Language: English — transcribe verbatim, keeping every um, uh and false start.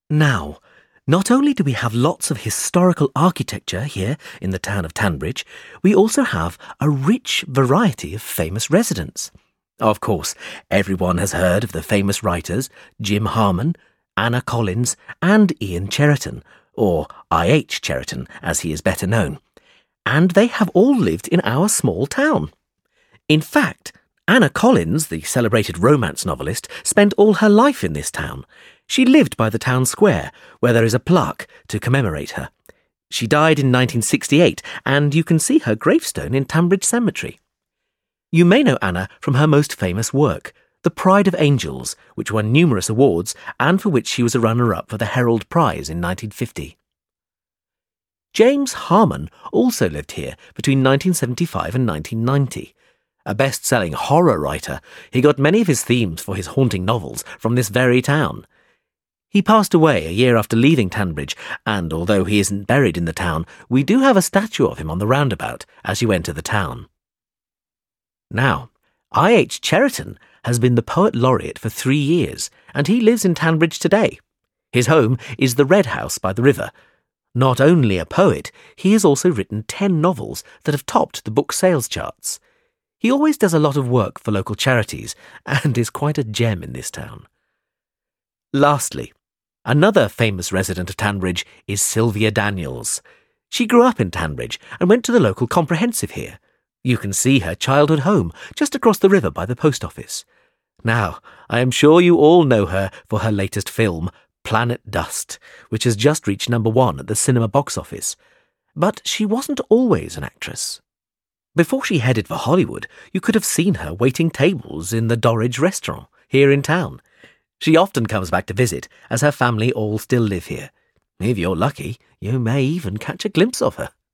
Now, not only do we have lots of historical architecture here in the town of Tanbridge, we also have a rich variety of famous residents. Of course, everyone has heard of the famous writers Jim Harman, Anna Collins, and Ian Cheriton, or I H Cheriton as he is better known, and they have all lived in our small town. In fact, Anna Collins, the celebrated romance novelist, spent all her life in this town. She lived by the town square, where there is a plaque to commemorate her. She died in nineteen sixty-eight, and you can see her gravestone in Tanbridge Cemetery. You may know Anna from her most famous work, The Pride of Angels, which won numerous awards and for which she was a runner-up for the Herald Prize in nineteen fifty. James Harman also lived here between nineteen seventy-five and nineteen ninety. A best-selling horror writer, he got many of his themes for his haunting novels from this very town. He passed away a year after leaving Tanbridge, and although he isn't buried in the town, we do have a statue of him on the roundabout as you enter the town. Now, I H Cheriton has been the Poet Laureate for three years, and he lives in Tanbridge today. His home is the Red House by the river. Not only a poet, he has also written ten novels that have topped the book sales charts. He always does a lot of work for local charities and is quite a gem in this town. Lastly, another famous resident of Tanbridge is Sylvia Daniels. She grew up in Tanbridge and went to the local comprehensive here. You can see her childhood home just across the river by the post office. Now, I am sure you all know her for her latest film, Planet Dust, which has just reached number one at the cinema box office. But she wasn't always an actress. Before she headed for Hollywood, you could have seen her waiting tables in the Dorridge restaurant here in town. She often comes back to visit, as her family all still live here. If you're lucky, you may even catch a glimpse of her.